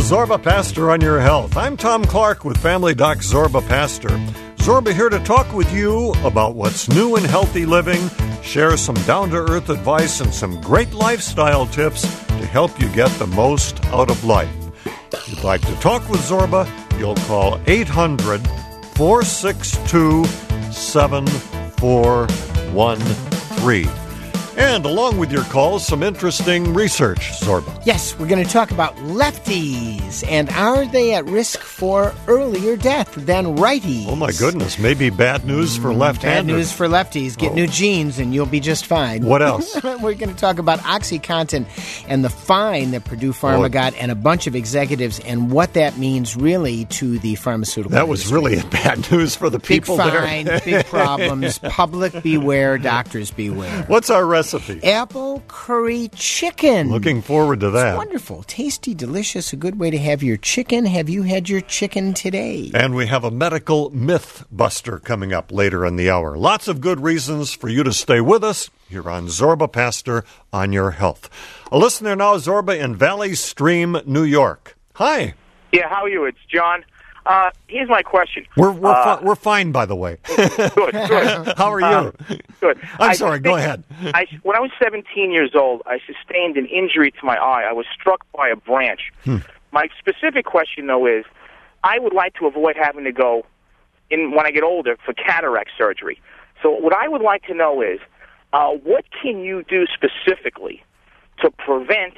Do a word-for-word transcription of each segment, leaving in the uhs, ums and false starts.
Zorba Pastor on your health. I'm Tom Clark with Family Doc Zorba Pastor. Zorba here to talk with you about what's new in healthy living, share some down-to-earth advice and some great lifestyle tips to help you get the most out of life. If you'd like to talk with Zorba, you'll call eight hundred, four six two, seven four one three. And along with your calls, some interesting research, Zorba. Yes, we're going to talk about lefties, and are they at risk for earlier death than righties? Oh, my goodness. Maybe bad news for left-handers. Bad news for lefties. Get oh. new genes, and you'll be just fine. What else? We're going to talk about OxyContin and the fine that Purdue Pharma oh. got and a bunch of executives and what that means really to the pharmaceutical That industry. was really bad news for the people big fine, there. Big problems. Public beware, doctors beware. What's our recipe? Apple curry chicken. Looking forward to that. It's wonderful. Tasty, delicious, a good way to have your chicken. Have you had your chicken today? And we have a medical myth buster coming up later in the hour. Lots of good reasons for you to stay with us here on Zorba Pastor on your health. A listener now, Zorba, in Valley Stream, New York. Hi. Yeah, how are you? It's John. Uh, here's my question. We're we're, uh, fi- we're fine, by the way. Good, good. How are you? Um, good. I'm I sorry, go ahead. I, when I was seventeen years old, I sustained an injury to my eye. I was struck by a branch. Hmm. My specific question, though, is I would like to avoid having to go, in when I get older, for cataract surgery. So what I would like to know is, uh, what can you do specifically to prevent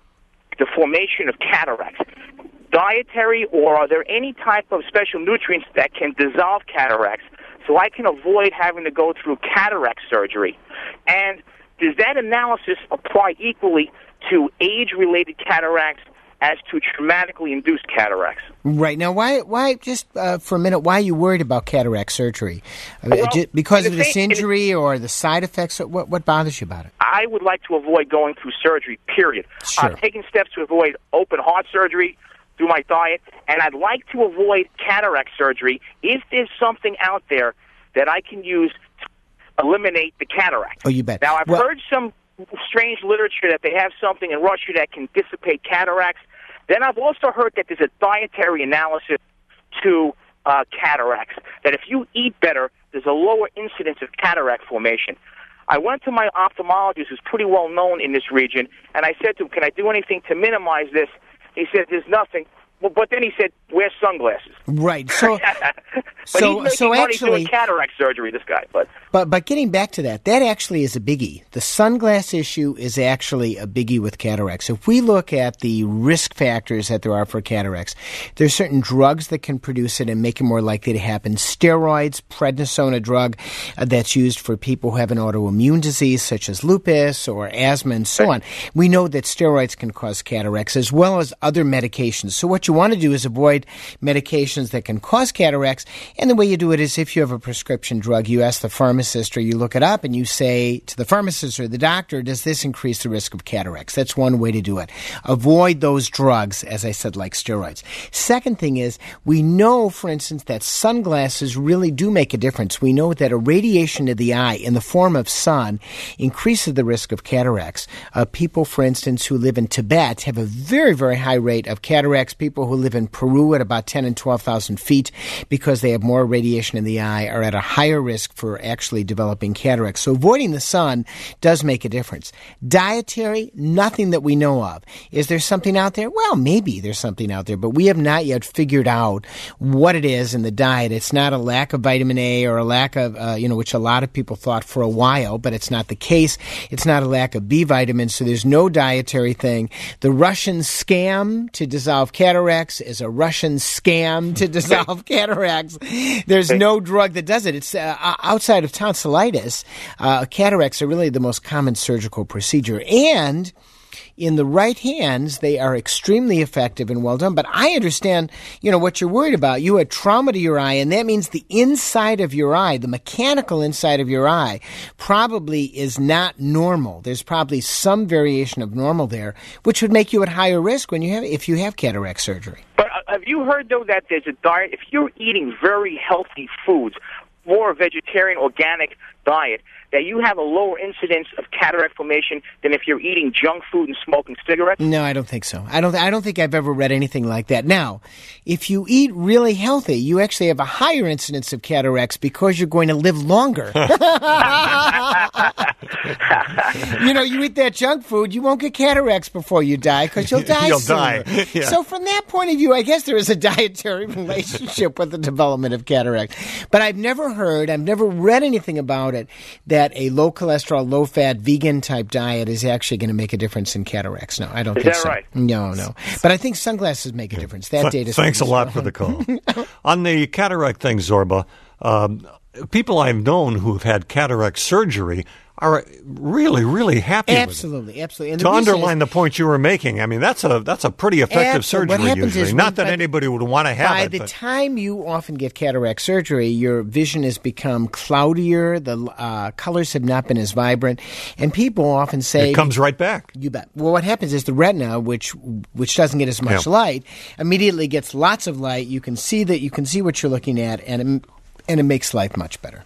the formation of cataracts? Dietary, or are there any type of special nutrients that can dissolve cataracts so I can avoid having to go through cataract surgery? And does that analysis apply equally to age-related cataracts as to traumatically induced cataracts? Right. Now, why, why just uh, for a minute, why are you worried about cataract surgery? Well, just because of this same, injury or the side effects? What, what bothers you about it? I would like to avoid going through surgery, period. Sure. I'm taking steps to avoid open heart surgery through my diet, and I'd like to avoid cataract surgery if there's something out there that I can use to eliminate the cataract. Oh, you bet. Now, I've well, heard some strange literature that they have something in Russia that can dissipate cataracts. Then I've also heard that there's a dietary analysis to uh, cataracts, that if you eat better, there's a lower incidence of cataract formation. I went to my ophthalmologist, who's pretty well known in this region, and I said to him, can I do anything to minimize this? He said, there's nothing. Well, but then he said, wear sunglasses. Right. So, but so, he's making so money actually, doing cataract surgery, this guy. But, but but getting back to that, that actually is a biggie. The sunglass issue is actually a biggie with cataracts. If we look at the risk factors that there are for cataracts, there's certain drugs that can produce it and make it more likely to happen. Steroids, prednisone, a drug uh, that's used for people who have an autoimmune disease such as lupus or asthma and so on. We know that steroids can cause cataracts as well as other medications. So what you want to do is avoid medications that can cause cataracts. And the way you do it is if you have a prescription drug, you ask the pharmacist or you look it up and you say to the pharmacist or the doctor, does this increase the risk of cataracts? That's one way to do it. Avoid those drugs, as I said, like steroids. Second thing is we know, for instance, that sunglasses really do make a difference. We know that irradiation to the eye in the form of sun increases the risk of cataracts. Uh, people, for instance, who live in Tibet have a very, very high rate of cataracts. People who live in Peru at about ten and twelve thousand feet, because they have more radiation in the eye, are at a higher risk for actually developing cataracts. So avoiding the sun does make a difference. Dietary, nothing that we know of. Is there something out there? Well, maybe there's something out there, but we have not yet figured out what it is in the diet. It's not a lack of vitamin A or a lack of, uh, you know, which a lot of people thought for a while, but it's not the case. It's not a lack of B vitamins, so there's no dietary thing. The Russian scam to dissolve cataracts is a Russian scam to dissolve cataracts. There's no drug that does it. It's uh, outside of tonsillitis. Uh, cataracts are really the most common surgical procedure. And in the right hands, they are extremely effective and well done. But I understand, you know, what you're worried about. You had trauma to your eye, and that means the inside of your eye, the mechanical inside of your eye, probably is not normal. There's probably some variation of normal there, which would make you at higher risk when you have, if you have cataract surgery. But uh, have you heard, though, that there's a diet, if you're eating very healthy foods, more vegetarian, organic, diet, that you have a lower incidence of cataract formation than if you're eating junk food and smoking cigarettes? No, I don't think so. I don't. I don't think I've ever read anything like that. Now, if you eat really healthy, you actually have a higher incidence of cataracts because you're going to live longer. You know, you eat that junk food, you won't get cataracts before you die because you'll die You'll sooner. die. Yeah. So from that point of view, I guess there is a dietary relationship with the development of cataract. But I've never heard, I've never read anything about it, that a low cholesterol, low fat, vegan type diet is actually going to make a difference in cataracts. No, I don't Is think that so. right? No, no. But I think sunglasses make a difference. That Th- data. Thanks a lot for the call. On the cataract thing, Zorba, um, people I've known who've had cataract surgery are really, really happy Absolutely, with it. absolutely. And To the reason underline is, the point you were making, I mean, that's a that's a pretty effective Absolutely. What surgery happens usually. is Not when- that by- anybody would want to have by it. the but time you often get cataract surgery, your vision has become cloudier. The uh, colors have not been as vibrant, and people often say it comes right back. You bet. Well, what happens is the retina, which which doesn't get as much Yeah. light, immediately gets lots of light. You can see that. You can see what you're looking at, and it, and it makes life much better.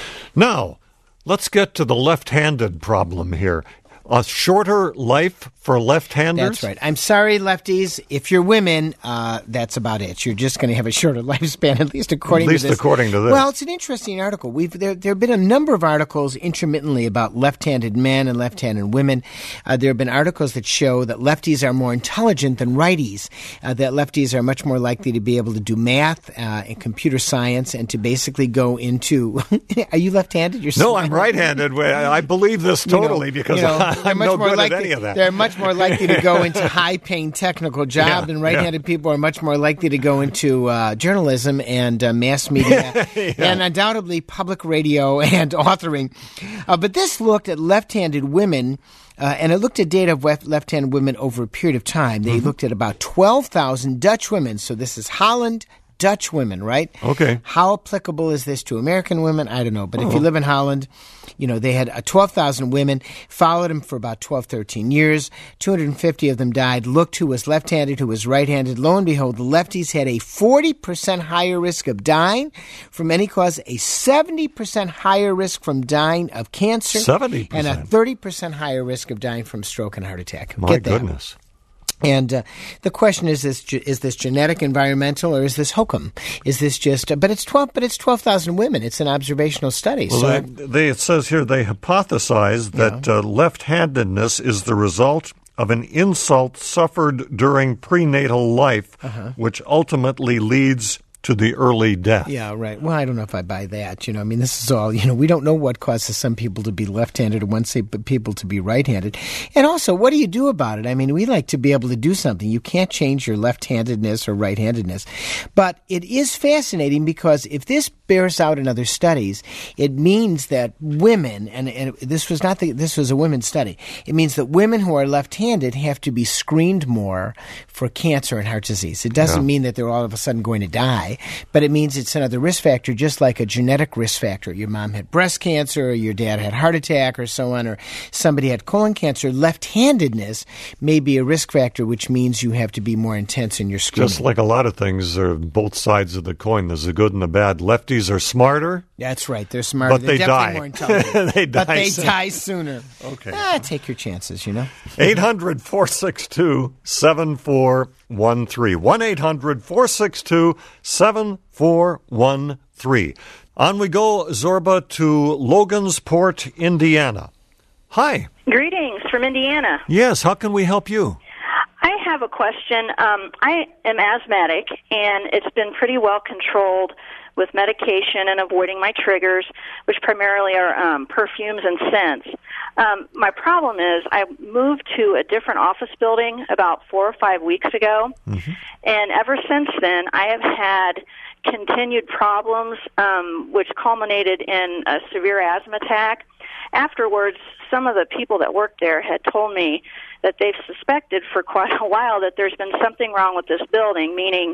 Now, let's get to the left-handed problem here. A shorter life for left-handers? That's right. I'm sorry, lefties. If you're women, uh, that's about it. You're just going to have a shorter lifespan, at least according At least to this. according to this. Well, it's an interesting article. We've there, there have been a number of articles intermittently about left-handed men and left-handed women. Uh, there have been articles that show that lefties are more intelligent than righties, uh, that lefties are much more likely to be able to do math uh, and computer science and to basically go into... Are you left-handed? You're No, I'm right-handed. Well, I believe this totally you know, because you know, I'm much no more good likely, at any of that. They're much more likely to go into high-paying technical jobs, Yeah, and right-handed yeah. people are much more likely to go into uh, journalism and uh, mass media, Yeah. and undoubtedly public radio and authoring. Uh, but this looked at left-handed women. Uh, and it looked at data of left- left-handed women over a period of time. They Mm-hmm. looked at about twelve thousand Dutch women. So this is Holland, Dutch women, right? Okay. How applicable is this to American women? I don't know. But if you Oh. live in Holland, you know, they had uh, twelve thousand women, followed them for about twelve, thirteen years. two hundred fifty of them died. Looked who was left-handed, who was right-handed. Lo and behold, the lefties had a forty percent higher risk of dying from any cause, a seventy percent higher risk from dying of cancer, seventy and percent. a thirty percent higher risk of dying from stroke and heart attack. My Get that. goodness. And uh, the question is: this ge- is this genetic, environmental, or is this hokum? Is this just? Uh, but it's twelve. But it's twelve thousand women. It's an observational study. Well, so they, they, it says here they hypothesize that uh, left-handedness is the result of an insult suffered during prenatal life, Uh-huh. which ultimately leads to the early death. yeah, right. Well, I don't know if I buy that. You know, I mean, this is all. You know, we don't know what causes some people to be left-handed and one say people to be right-handed. And also, what do you do about it? I mean, we like to be able to do something. You can't change your left-handedness or right-handedness, but it is fascinating because if this bears out in other studies, it means that women, and, and this was not the, this was a women's study. It means that women who are left-handed have to be screened more for cancer and heart disease. It doesn't Yeah. mean that they're all of a sudden going to die, but it means it's another risk factor, just like a genetic risk factor. Your mom had breast cancer, or your dad had heart attack, or so on, or somebody had colon cancer. Left-handedness may be a risk factor, which means you have to be more intense in your screening. Just like a lot of things are both sides of the coin. There's the good and the bad. Lefties are smarter. That's right. They're smarter. But They're they definitely die. more intelligent. They but die they soon. die sooner. Okay. Ah, take your chances, you know. eight hundred, four six two, seven four one three. one eight hundred, four six two, seven four one three. On we go, Zorba, to Logansport, Indiana. Hi. Greetings from Indiana. Yes, how can we help you? I have a question. Um, I am asthmatic, and it's been pretty well controlled with medication and avoiding my triggers, which primarily are um, perfumes and scents. Um, my problem is I moved to a different office building about four or five weeks ago, mm-hmm. and ever since then I have had continued problems, um, which culminated in a severe asthma attack. Afterwards, some of the people that worked there had told me that they've suspected for quite a while that there's been something wrong with this building, meaning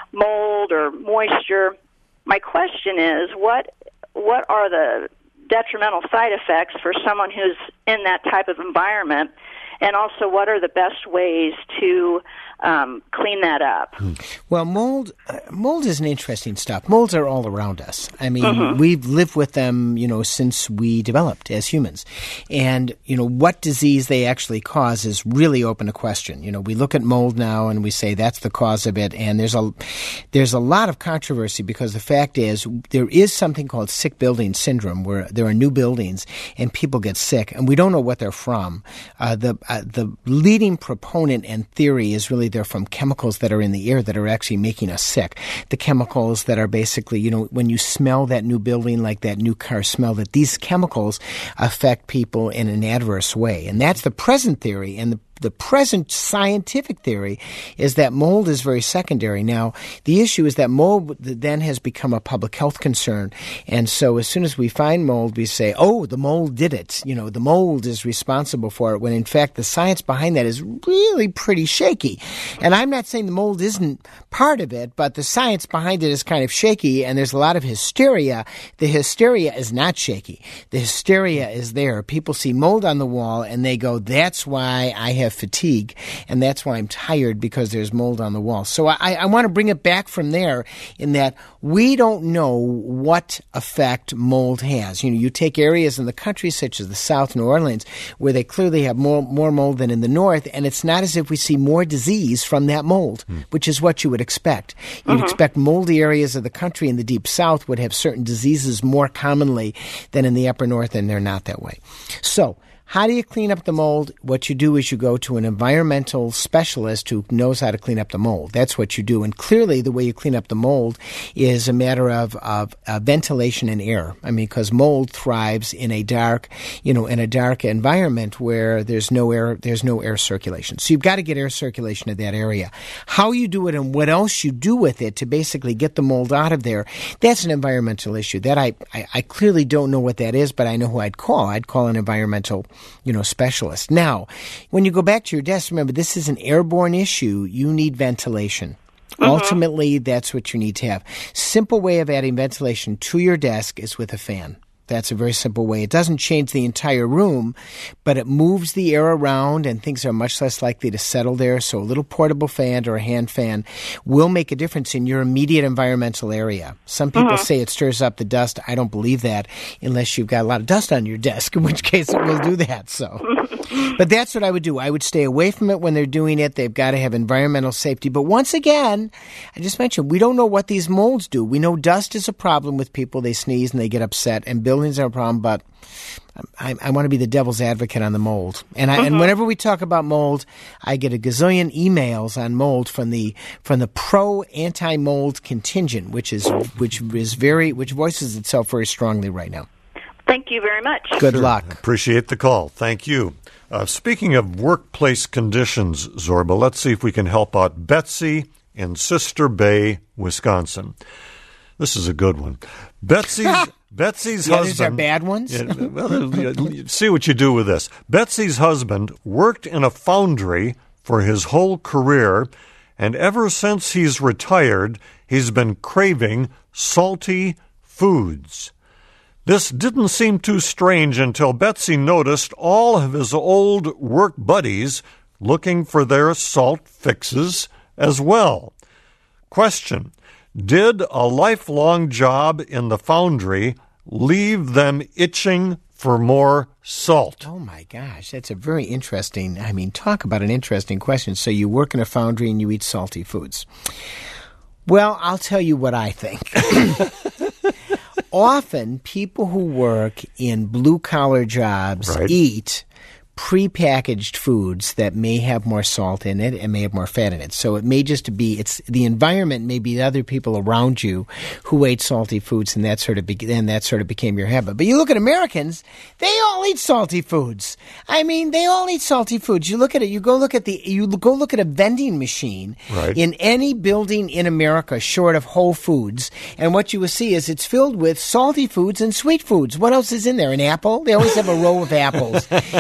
mold or moisture. My question is, what what are the detrimental side effects for someone who's in that type of environment? And also, what are the best ways to um, clean that up? Well, mold uh, mold is an interesting stuff. Molds are all around us. I mean, Mm-hmm. we've lived with them, you know, since we developed as humans. And, you know, what disease they actually cause is really open to question. You know, we look at mold now and we say that's the cause of it. And there's a, there's a lot of controversy because the fact is there is something called sick building syndrome where there are new buildings and people get sick and we don't know what they're from. Uh, the, uh, the leading proponent and theory is really they're from chemicals that are in the air that are actually making us sick. The chemicals that are basically, you know, when you smell that new building, like that new car smell, that these chemicals affect people in an adverse way. And that's the present theory. And the The present scientific theory is that mold is very secondary. Now, the issue is that mold then has become a public health concern. And so as soon as we find mold, we say, oh, the mold did it. You know, the mold is responsible for it, when in fact the science behind that is really pretty shaky. And I'm not saying the mold isn't part of it, but the science behind it is kind of shaky, and there's a lot of hysteria. The hysteria is not shaky. The hysteria is there. People see mold on the wall, and they go, that's why I have fatigue, and that's why I'm tired, because there's mold on the wall. So I, I want to bring it back from there in that we don't know what effect mold has. You know, you take areas in the country such as the South, New Orleans, where they clearly have more, more mold than in the North, and it's not as if we see more disease from that mold, mm. which is what you would expect. You'd uh-huh. expect moldy areas of the country in the Deep South would have certain diseases more commonly than in the Upper North, and they're not that way. So, how do you clean up the mold? What you do is you go to an environmental specialist who knows how to clean up the mold. That's what you do. And clearly the way you clean up the mold is a matter of, of uh, ventilation and air. I mean, because mold thrives in a dark, you know, in a dark environment where there's no air, there's no air circulation. So you've got to get air circulation to that area. How you do it and what else you do with it to basically get the mold out of there, that's an environmental issue. That I, I, I clearly don't know what that is, but I know who I'd call. I'd call an environmental you know, specialist. Now, when you go back to your desk, remember, this is an airborne issue. You need ventilation. Mm-hmm. Ultimately, that's what you need to have. Simple way of adding ventilation to your desk is with a fan. That's a very simple way. It doesn't change the entire room, but it moves the air around and things are much less likely to settle there. So a little portable fan or a hand fan will make a difference in your immediate environmental area. Some people mm-hmm. say it stirs up the dust. I don't believe that unless you've got a lot of dust on your desk, in which case it will do that. So, but that's what I would do. I would stay away from it when they're doing it. They've got to have environmental safety. But once again, I just mentioned, we don't know what these molds do. We know dust is a problem with people. They sneeze and they get upset, and buildings are a problem, but I, I want to be the devil's advocate on the mold. And I, mm-hmm. and whenever we talk about mold, I get a gazillion emails on mold from the from the pro anti-mold contingent, which is which is very which voices itself very strongly right now. Thank you very much. Good sure. luck. Appreciate the call. Thank you. Uh, speaking of workplace conditions, Zorba, let's see if we can help out Betsy in Sister Bay, Wisconsin. This is a good one. Betsy's Betsy's yeah, husband. These are bad ones. Yeah, well, see what you do with this. Betsy's husband worked in a foundry for his whole career, and ever since he's retired, he's been craving salty foods. This didn't seem too strange until Betsy noticed all of his old work buddies looking for their salt fixes as well. Question: did a lifelong job in the foundry leave them itching for more salt? Oh, my gosh. That's a very interesting, I mean, talk about an interesting question. So you work in a foundry and you eat salty foods. Well, I'll tell you what I think. Often, people who work in blue-collar jobs right. eat prepackaged foods that may have more salt in it and may have more fat in it. So it may just be, it's the environment, may be the other people around you who ate salty foods, and that sort of be, and that sort of became your habit. But you look at Americans, they all eat salty foods. I mean, they all eat salty foods. You look at it, you go look at the, you go look at a vending machine right. in any building in America short of Whole Foods, and what you will see is it's filled with salty foods and sweet foods. What else is in there? An apple? They always have a row of apples, you know, for the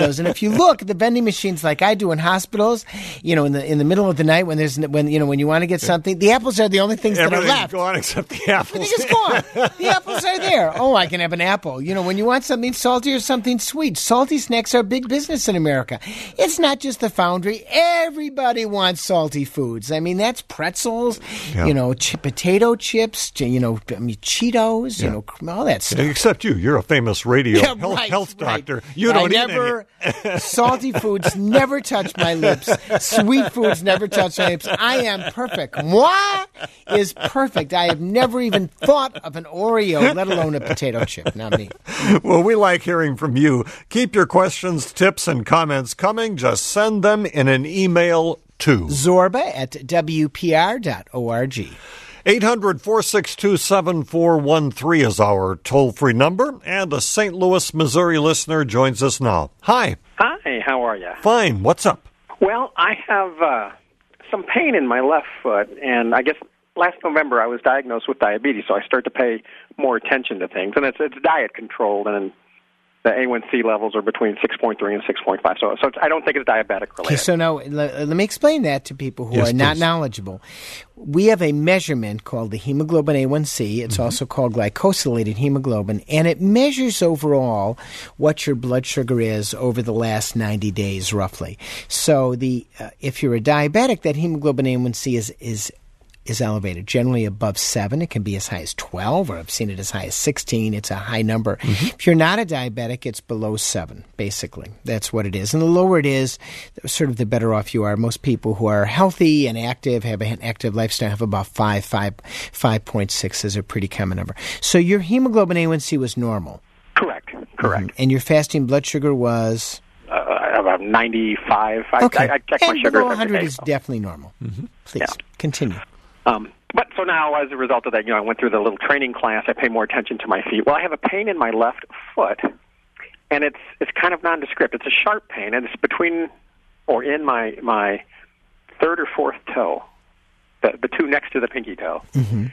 those. And if you look at the vending machines like I do in hospitals, you know, in the in the middle of the night when there's when you know when you want to get something, the apples are the only things that are left. Gone except the apples. Everything is gone. The apples are there. Oh, I can have an apple. You know, when you want something salty or something sweet, salty snacks are big business in America. It's not just the Foundry. Everybody wants salty foods. I mean, that's pretzels, yeah. you know, ch- potato chips, you know, I mean, Cheetos, yeah. you know, all that stuff. Except you. You're a famous radio yeah, health, right, health right. doctor. You don't I eat never, any. Salty foods never touch my lips. Sweet foods never touch my lips. I am perfect. Moi is perfect. I have never even thought of an Oreo, let alone a potato chip. Not me. Well, we like hearing from you. Keep your questions, tips, and comments coming. Just send them in an email to Zorba at W P R dot org. eight hundred, four six two, seven four one three is our toll-free number, and a Saint Louis, Missouri listener joins us now. Hi. Hi, how are you? Fine. What's up? Well, I have uh, some pain in my left foot, and I guess last November I was diagnosed with diabetes, so I start to pay more attention to things, and it's it's diet controlled, and the A one C levels are between six point three and six point five, so so it's, I don't think it's diabetic related. Okay, so now let, let me explain that to people who yes, are not please. knowledgeable. We have a measurement called the hemoglobin A one C. It's mm-hmm. also called glycosylated hemoglobin, and it measures overall what your blood sugar is over the last ninety days, roughly. So the uh, if you're a diabetic, that hemoglobin A one C is is is elevated, generally above seven. It can be as high as twelve, or I've seen it as high as sixteen. It's a high number. Mm-hmm. If you're not a diabetic, it's below seven, basically. That's what it is. And the lower it is, sort of the better off you are. Most people who are healthy and active, have an active lifestyle, have about five, five, five point six is a pretty common number. So your hemoglobin A one C was normal. Correct, correct. Mm-hmm. And your fasting blood sugar was? Uh, about ninety-five. Okay. I, I check and my sugar below one every hundred day, is so. definitely normal. Mm-hmm. Please, yeah. continue. Um, but so now, as a result of that, you know, I went through the little training class. I pay more attention to my feet. Well, I have a pain in my left foot, and it's it's kind of nondescript. It's a sharp pain, and it's between or in my my third or fourth toe, the the two next to the pinky toe. Mm-hmm.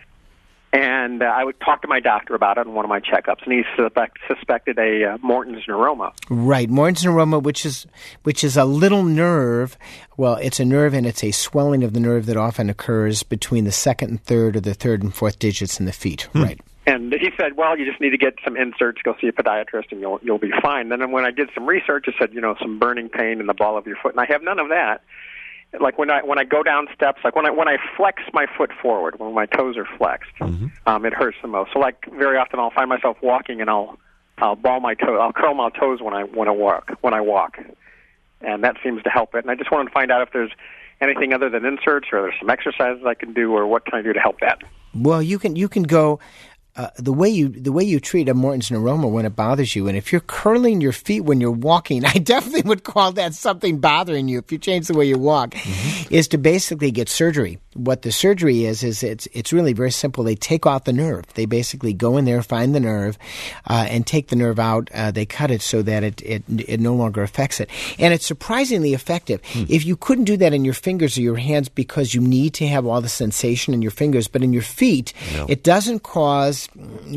And uh, I would talk to my doctor about it in one of my checkups, and he suspect, suspected a uh, Morton's neuroma. Right, Morton's neuroma, which is which is a little nerve. Well, it's a nerve, and it's a swelling of the nerve that often occurs between the second and third, or the third and fourth digits in the feet. Hmm. Right. And he said, "Well, you just need to get some inserts, go see a podiatrist, and you'll you'll be fine." Then when I did some research, it said, you know, some burning pain in the ball of your foot, and I have none of that. Like when I when I go down steps, like when I when I flex my foot forward, when my toes are flexed, mm-hmm. um, it hurts the most. So like very often I'll find myself walking and I'll I'll ball my toe, I'll curl my toes when I when I walk when I walk, and that seems to help it. And I just wanted to find out if there's anything other than inserts, or there's some exercises I can do, or what can I do to help that. Well, you can you can go. Uh, the way you the way you treat a Morton's neuroma when it bothers you, and if you're curling your feet when you're walking, I definitely would call that something bothering you. If you change the way you walk, mm-hmm. is to basically get surgery. What the surgery is is it's it's really very simple. They take off the nerve. They basically go in there, find the nerve, uh, and take the nerve out. Uh, they cut it so that it, it it no longer affects it, and it's surprisingly effective. Mm. If you couldn't do that in your fingers or your hands because you need to have all the sensation in your fingers, but in your feet, no. it doesn't cause.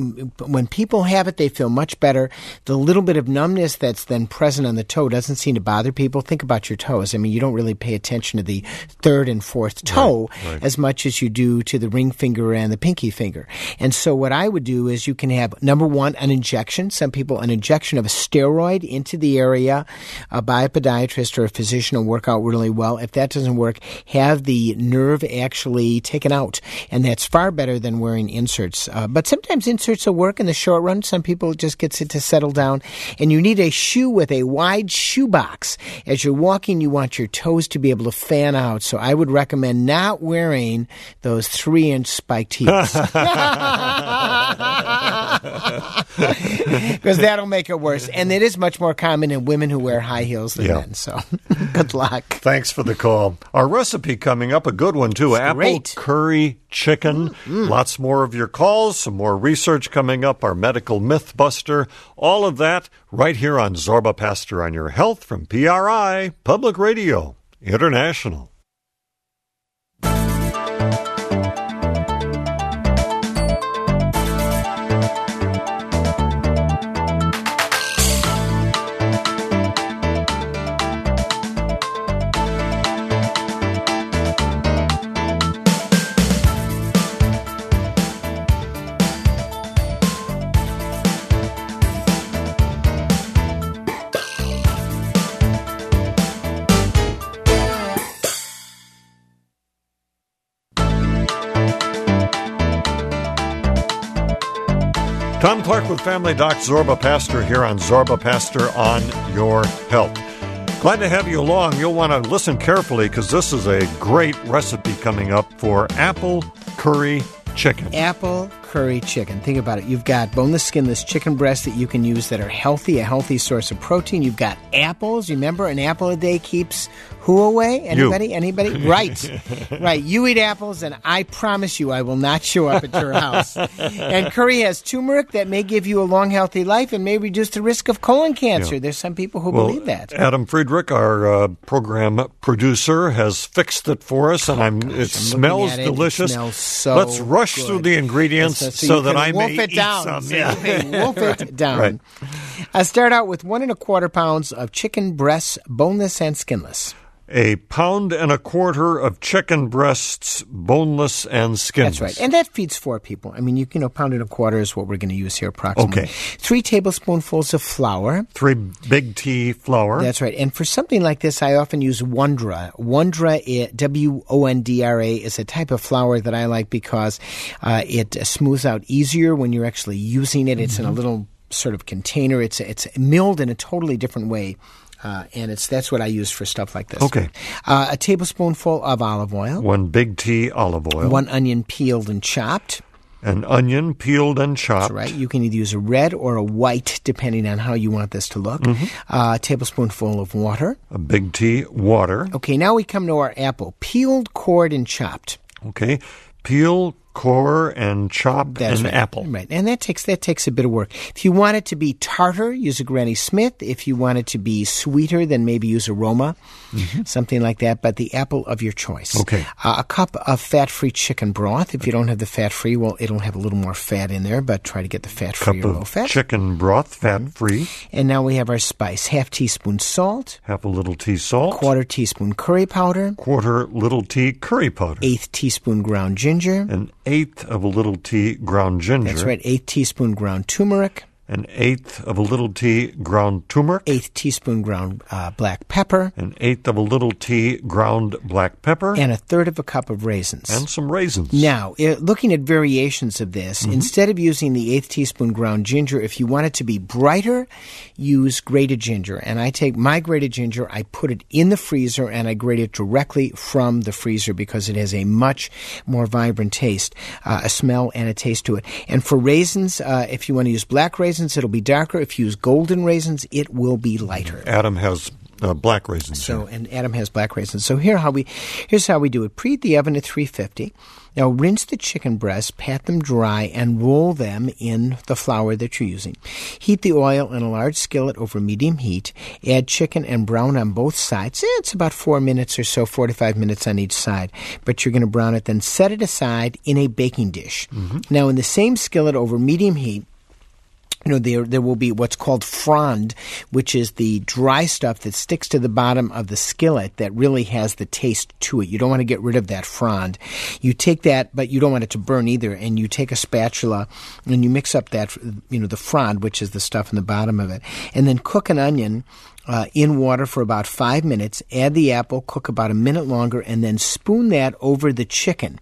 When people have it, they feel much better. The little bit of numbness that's then present on the toe doesn't seem to bother people. Think about your toes. I mean, you don't really pay attention to the third and fourth toe right, right. as much as you do to the ring finger and the pinky finger. And so what I would do is you can have, number one, an injection. Some people, an injection of a steroid into the area uh, by a podiatrist or a physician will work out really well. If that doesn't work, have the nerve actually taken out. And that's far better than wearing inserts. Uh, but sometimes inserts will work in the short run. Some people just gets it to settle down. And you need a shoe with a wide shoe box. As you're walking, you want your toes to be able to fan out. So I would recommend not wearing those three-inch spiked heels. Because that'll make it worse. And it is much more common in women who wear high heels than yeah. men. So good luck. Thanks for the call. Our recipe coming up, a good one too. It's Apple great. curry chicken. Mm-hmm. Lots more of your calls, some more research coming up, our medical myth buster. All of that right here on Zorba Pastor on Your Health from P R I, Public Radio International. Tom Clark with Family Doc Zorba Pastor here on Zorba Pastor on Your Health. Glad to have you along. You'll want to listen carefully because this is a great recipe coming up for apple curry chicken. Apple curry chicken. Think about it. You've got boneless, skinless chicken breasts that you can use that are healthy, a healthy source of protein. You've got apples. Remember, an apple a day keeps who away? Anybody? You. Anybody? Right. Right. You eat apples, and I promise you I will not show up at your house. And curry has turmeric that may give you a long, healthy life and may reduce the risk of colon cancer. Yeah. There's some people who well, believe that. Adam Friedrich, our uh, program producer, has fixed it for us, and I'm, Gosh, it I'm smells it. delicious. It smells so Let's rush good. through the ingredients so, so, so that I wolf may it eat down. some. So Yeah. you may wolf it down. Right. I start out with one and a quarter pounds of chicken breasts, boneless and skinless. A pound and a quarter of chicken breasts, boneless and skinless. That's right. And that feeds four people. I mean, you, you know, pound and a quarter is what we're going to use here approximately. Okay. Three tablespoonfuls of flour. Three big T flour. That's right. And for something like this, I often use Wondra. Wondra, W O N D R A, is a type of flour that I like because uh, it uh, smooths out easier when you're actually using it. It's mm-hmm. in a little sort of container. It's it's milled in a totally different way. Uh, and it's that's what I use for stuff like this. Okay. Uh, a tablespoonful of olive oil. One big T olive oil. One onion peeled and chopped. An onion peeled and chopped. That's right. You can either use a red or a white, depending on how you want this to look. Mm-hmm. Uh, a tablespoonful of water. A big T water. Okay, now we come to our apple. Peeled, cored, and chopped. Okay. Peel, core, and chop That's an right. apple. Right, and that takes that takes a bit of work. If you want it to be tartar, use a Granny Smith. If you want it to be sweeter, then maybe use Aroma, mm-hmm. something like that. But the apple of your choice. Okay. Uh, a cup of fat-free chicken broth. If you don't have the fat-free, well, it'll have a little more fat in there, but try to get the fat-free Cup or low of fat. chicken broth, fat-free. And now we have our spice. Half teaspoon salt. Half a little tea salt. Quarter teaspoon curry powder. Quarter little tea curry powder. Eighth teaspoon ground ginger. An eighth of a little tea ground ginger. That's right. Eighth teaspoon ground turmeric. An eighth of a little tea ground turmeric. Eighth teaspoon ground uh, black pepper. An eighth of a little tea ground black pepper. And a third of a cup of raisins. And some raisins. Now, uh, looking at variations of this, mm-hmm. instead of using the eighth teaspoon ground ginger, if you want it to be brighter, use grated ginger. And I take my grated ginger, I put it in the freezer, and I grate it directly from the freezer because it has a much more vibrant taste, uh, a smell and a taste to it. And for raisins, uh, if you want to use black raisins, it'll be darker. If you use golden raisins, it will be lighter. Adam has uh, black raisins. So, here. and Adam has black raisins. So here how we, here's how we do it. Preheat the oven at three fifty. Now rinse the chicken breasts, pat them dry, and roll them in the flour that you're using. Heat the oil in a large skillet over medium heat. Add chicken and brown on both sides. It's about four minutes or so, four to five minutes on each side. But you're going to brown it. Then set it aside in a baking dish. Mm-hmm. Now in the same skillet over medium heat, you know, there there will be what's called frond, which is the dry stuff that sticks to the bottom of the skillet that really has the taste to it. You don't want to get rid of that frond. You take that, but you don't want it to burn either, and you take a spatula and you mix up that, you know, the frond, which is the stuff in the bottom of it, and then cook an onion Uh, in water for about five minutes. Add the apple, cook about a minute longer, and then spoon that over the chicken.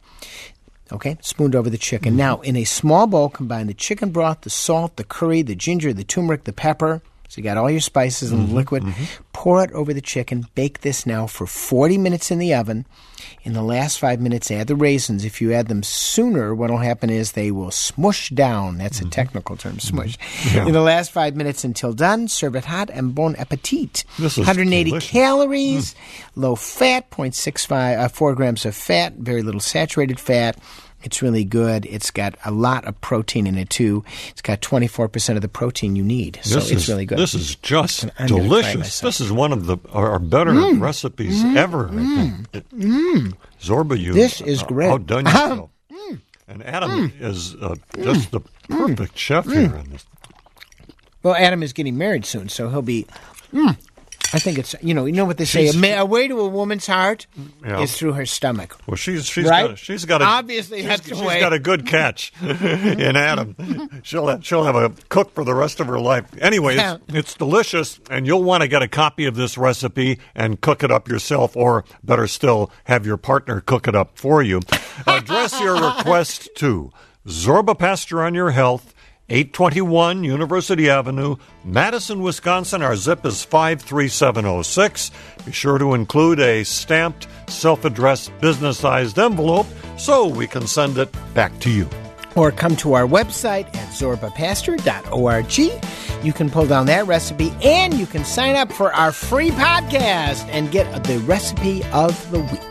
Okay, spooned over the chicken. Mm-hmm. Now, in a small bowl, combine the chicken broth, the salt, the curry, the ginger, the turmeric, the pepper. So you got all your spices in mm-hmm, the liquid. Mm-hmm. Pour it over the chicken. Bake this now for forty minutes in the oven. In the last five minutes, add the raisins. If you add them sooner, what will happen is they will smush down. That's mm-hmm. a technical term, smush. Mm-hmm. Yeah. In the last five minutes until done, serve it hot and bon appetit. This is one hundred eighty delicious. calories, mm. low fat, zero point six five, uh, four grams of fat, very little saturated fat. It's really good. It's got a lot of protein in it, too. It's got twenty-four percent of the protein you need. So this it's is, really good. This is just I'm gonna try delicious. myself. This is one of the our better Mm. recipes Mm. ever. Mm. I think. It, Mm. Zorba, you This is uh, great. outdone yourself. Mm. And Adam Mm. is uh, just the perfect chef here on this. Well, Adam is getting married soon, so he'll be... Mm, I think it's, you know, you know what they say, She's- a, ma- a way to a woman's heart Yeah. is through her stomach. Well, she's she's Right? got a, she's got a Obviously, she's, that's the she's way. got a good catch in Adam. She'll have, she'll have a cook for the rest of her life. Anyway, Yeah. it's, it's delicious, and you'll want to get a copy of this recipe and cook it up yourself, or better still, have your partner cook it up for you. Address your request to Zorba Pastor on Your Health, eight twenty-one University Avenue, Madison, Wisconsin. Our zip is five three seven oh six. Be sure to include a stamped, self-addressed, business-sized envelope so we can send it back to you. Or come to our website at zorba pastor dot org. You can pull down that recipe, and you can sign up for our free podcast and get the recipe of the week.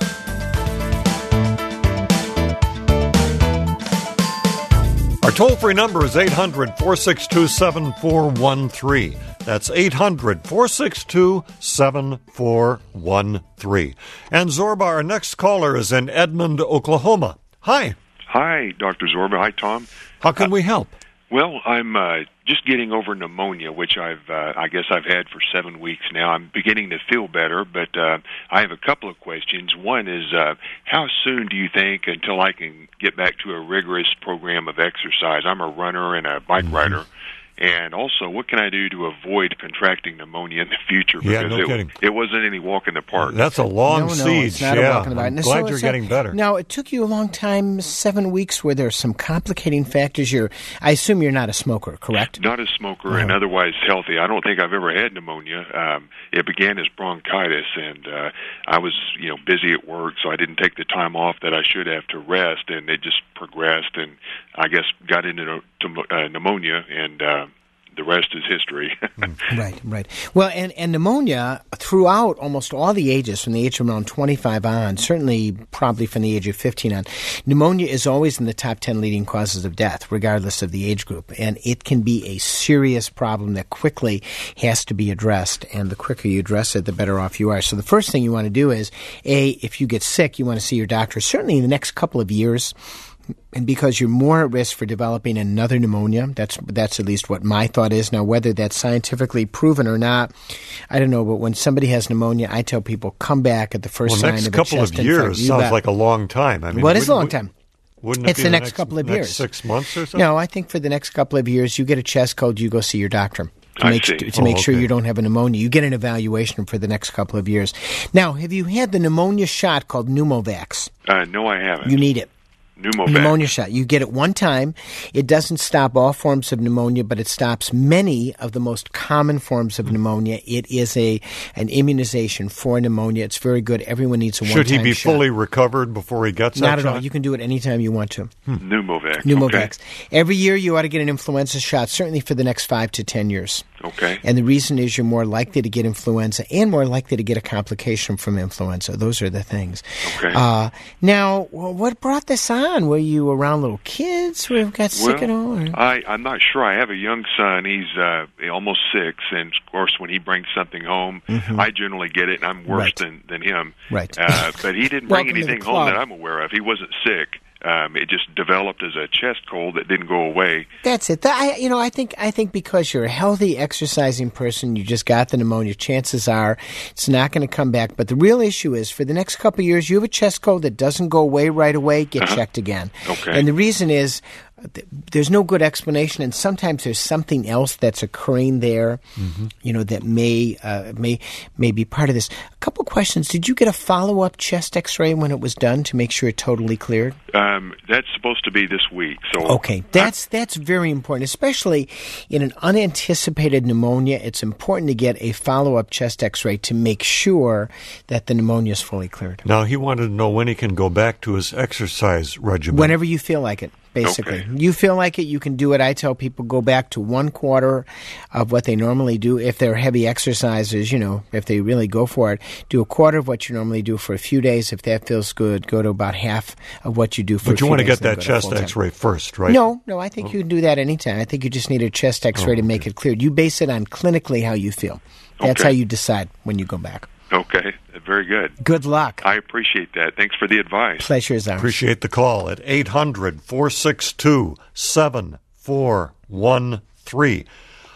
Our toll-free number is eight hundred, four six two, seven four one three. That's eight hundred, four six two, seven four one three. And Zorba, our next caller is in Edmond, Oklahoma. Hi. Hi, Doctor Zorba. Hi, Tom. How can uh, we help? Well, I'm uh, just getting over pneumonia, which I've, uh, I guess I've had for seven weeks now. I'm beginning to feel better, but uh, I have a couple of questions. One is, uh, how soon do you think until I can get back to a rigorous program of exercise? I'm a runner and a bike mm-hmm. rider. And also, what can I do to avoid contracting pneumonia in the future? Because yeah, no it, kidding. It wasn't any walk in the park. That's a long no, no, siege. It's not yeah, a walk in the park. I'm Now, glad so you're it's getting not, better. Now, it took you a long time, seven weeks, where there's some complicating factors. You're, I assume you're not a smoker, correct? Not a smoker uh-huh. and otherwise healthy. I don't think I've ever had pneumonia. Um, it began as bronchitis, and uh, I was, you know, busy at work, so I didn't take the time off that I should have to rest, and it just progressed, and I guess got into to, uh, pneumonia, and uh, the rest is history. Right, right. Well, and, and pneumonia throughout almost all the ages, from the age of around twenty-five on, certainly probably from the age of fifteen on, pneumonia is always in the top ten leading causes of death, regardless of the age group. And it can be a serious problem that quickly has to be addressed. And the quicker you address it, the better off you are. So the first thing you want to do is, A, if you get sick, you want to see your doctor. Certainly in the next couple of years, and because you're more at risk for developing another pneumonia. That's that's at least what my thought is. Now, whether that's scientifically proven or not, I don't know. But when somebody has pneumonia, I tell people, come back at the first well, sign next of a couple chest of years infection. sounds like a long time. I mean, what is a long time? Wouldn't it it's be the, the next, next couple of next years. Six months or something? No, I think for the next couple of years, you get a chest cold, you go see your doctor. To I make, see. to, to Oh, make sure okay. you don't have a pneumonia. You get an evaluation for the next couple of years. Now, have you had the pneumonia shot called Pneumovax? Uh, no, I haven't. You need it. Pneumovax. Pneumonia shot. You get it one time. It doesn't stop all forms of pneumonia, but it stops many of the most common forms of pneumonia. It is a an immunization for pneumonia. It's very good. Everyone needs a one-time shot. Should he be fully recovered before he gets that Not at shot? all. You can do it anytime you want to. Hmm. Pneumovax. Pneumovax. Okay. Every year you ought to get an influenza shot, certainly for the next five to ten years. Okay. And the reason is you're more likely to get influenza and more likely to get a complication from influenza. Those are the things. Okay. Uh, now, well, what brought this on? Were you around little kids who got sick well, at all? Or? I, I'm not sure. I have a young son. He's uh, almost six, and of course, when he brings something home, mm-hmm. I generally get it, and I'm worse Right. than, than him. Right. Uh, but he didn't bring Welcome to the anything home club. that I'm aware of. He wasn't sick. Um, it just developed as a chest cold that didn't go away. That's it. That, I, you know, I think I think because you're a healthy, exercising person, you just got the pneumonia. Chances are it's not going to come back. But the real issue is, for the next couple of years, you have a chest cold that doesn't go away right away. Get Uh-huh. checked again. Okay. And the reason is, th- there's no good explanation, and sometimes there's something else that's occurring there, mm-hmm. you know, that may uh, may may be part of this. A couple questions. Did you get a follow-up chest X-ray when it was done to make sure it totally cleared? Um, that's supposed to be this week. So Okay, that's that's very important, especially in an unanticipated pneumonia. It's important to get a follow-up chest X-ray to make sure that the pneumonia is fully cleared. Now, he wanted to know when he can go back to his exercise regimen. Whenever you feel like it. Basically, Okay. you feel like it, you can do it. I tell people go back to one quarter of what they normally do. If they're heavy exercises, you know, if they really go for it, do a quarter of what you normally do for a few days. If that feels good, go to about half of what you do for But a you few want to days, get then that go to chest full-time. X-ray first, right? No, no, I think you can do that anytime. I think you just need a chest X-ray Oh, to make it cleared. You base it on clinically how you feel. That's Okay. how you decide when you go back. Okay, very good. Good luck. I appreciate that. Thanks for the advice. Pleasure is ours. Appreciate the call at eight hundred, four six two, seven four one three.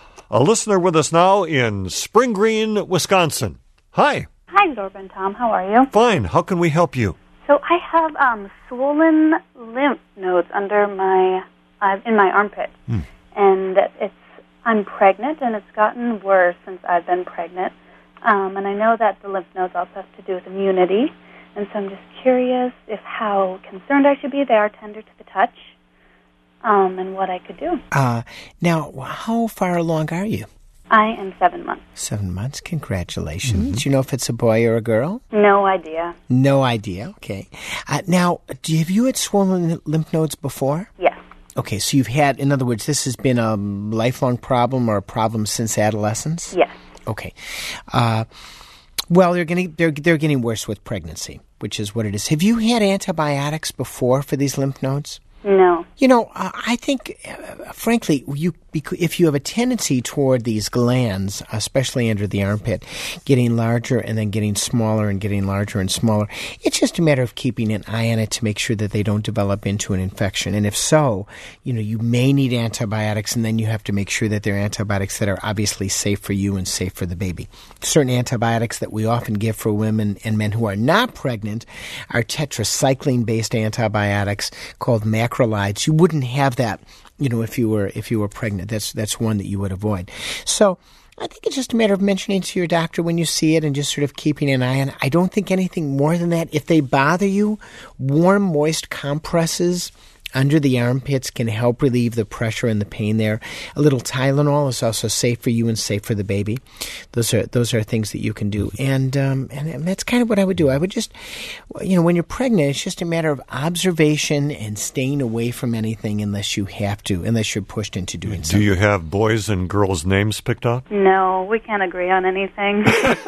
A listener with us now in Spring Green, Wisconsin. Hi. Hi, Zorba and Tom. How are you? Fine. How can we help you? So I have um, swollen lymph nodes under my uh, in my armpit, Hmm. and it's I'm pregnant, and it's gotten worse since I've been pregnant. Um, and I know that the lymph nodes also have to do with immunity, and so I'm just curious if how concerned I should be. They are tender to the touch. um, and what I could do. Uh, now, how far along are you? I am seven months. Seven months. Congratulations. Mm-hmm. Do you know if it's a boy or a girl? No idea. No idea. Okay. Uh, now, do you, have you had swollen lymph nodes before? Yes. Okay, so you've had, in other words, this has been a lifelong problem or a problem since adolescence? Yes. Okay. Uh, well, they're getting they're they're getting worse with pregnancy, which is what it is. Have you had antibiotics before for these lymph nodes? No. You know, uh, I think, uh, frankly, you if you have a tendency toward these glands, especially under the armpit, getting larger and then getting smaller and getting larger and smaller, it's just a matter of keeping an eye on it to make sure that they don't develop into an infection. And if so, you know, you may need antibiotics, and then you have to make sure that they're antibiotics that are obviously safe for you and safe for the baby. Certain antibiotics that we often give for women and men who are not pregnant are tetracycline-based antibiotics called macrolides. You wouldn't have that, you know, if you were if you were pregnant. That's that's one that you would avoid. So I think it's just a matter of mentioning to your doctor when you see it and just sort of keeping an eye on it. I don't think anything more than that. If they bother you, warm, moist compresses under the armpits can help relieve the pressure and the pain there. A little Tylenol is also safe for you and safe for the baby. Those are those are things that you can do, and um, and that's kind of what I would do. I would just, you know, when you're pregnant, it's just a matter of observation and staying away from anything unless you have to, unless you're pushed into doing something. Do you have boys' and girls' names picked out? No, we can't agree on anything.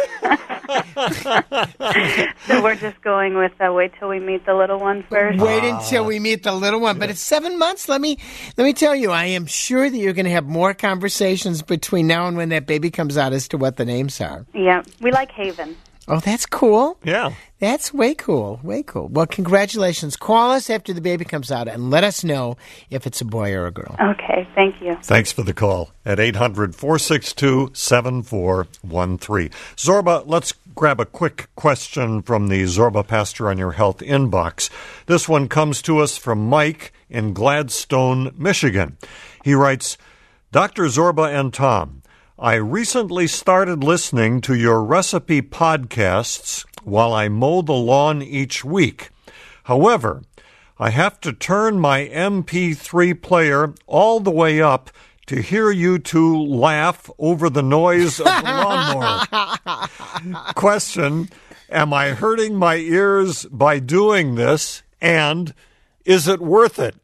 So we're just going with uh, wait till we meet the little one first. Wait until we meet the little one. But it's seven months. Let me let me tell you, I am sure that you're going to have more conversations between now and when that baby comes out as to what the names are. Yeah, we like Haven. Oh, that's cool. Yeah. That's way cool. Way cool. Well, congratulations. Call us after the baby comes out and let us know if it's a boy or a girl. Okay, thank you. Thanks for the call at eight hundred, four six two, seven four one three. Zorba, let's grab a quick question from the Zorba Pastor on Your Health inbox. This one comes to us from Mike in Gladstone, Michigan. He writes, Doctor Zorba and Tom, I recently started listening to your recipe podcasts while I mow the lawn each week. However, I have to turn my M P three player all the way up to hear you two laugh over the noise of the lawnmower. Question, am I hurting my ears by doing this? And is it worth it?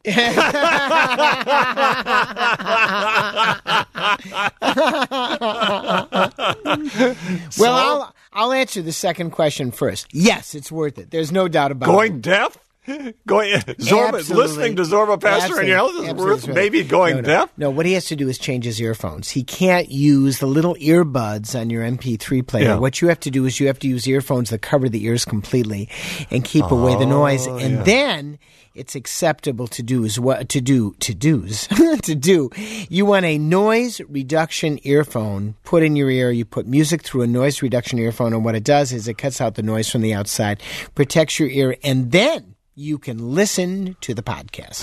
Well, I'll, I'll answer the second question first. Yes, it's worth it. There's no doubt about going it. Going deaf? Going Zorba, listening to Zorba Pastor on Your Health is worth maybe going no, no. deaf? No, what he has to do is change his earphones. He can't use the little earbuds on your M P three player. Yeah. What you have to do is you have to use earphones that cover the ears completely and keep oh, away the noise. And yeah. then it's acceptable to do is what to do to do's to do. You want a noise reduction earphone put in your ear. You put music through a noise reduction earphone, and what it does is it cuts out the noise from the outside, protects your ear, and then you can listen to the podcast.